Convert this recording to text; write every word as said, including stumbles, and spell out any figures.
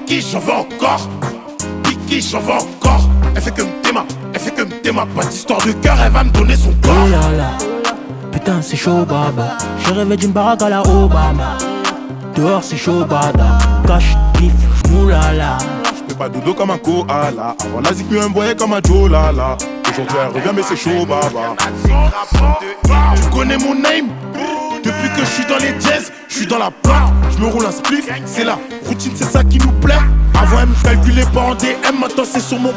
Kiki, j'en veux encore. Kiki, j'en veux encore. Elle fait que me téma, elle fait que me téma. Pas d'histoire de cœur, elle va me donner son corps. Oh là là, putain c'est chaud baba. Je rêvais d'une baraque à la Obama. Dehors c'est chaud bada. Cache, pif, moulala. J'fais pas dodo comme un koala. Avant la zik me envoyait comme un jolala. Aujourd'hui elle revient mais c'est chaud baba. Tu connais mon name? Depuis que je suis dans les jazz, je suis dans la plaque. Je me roule un spliff, c'est la routine, c'est ça qui nous plaît. Avant elle me calculait pas en D M, maintenant c'est sur mon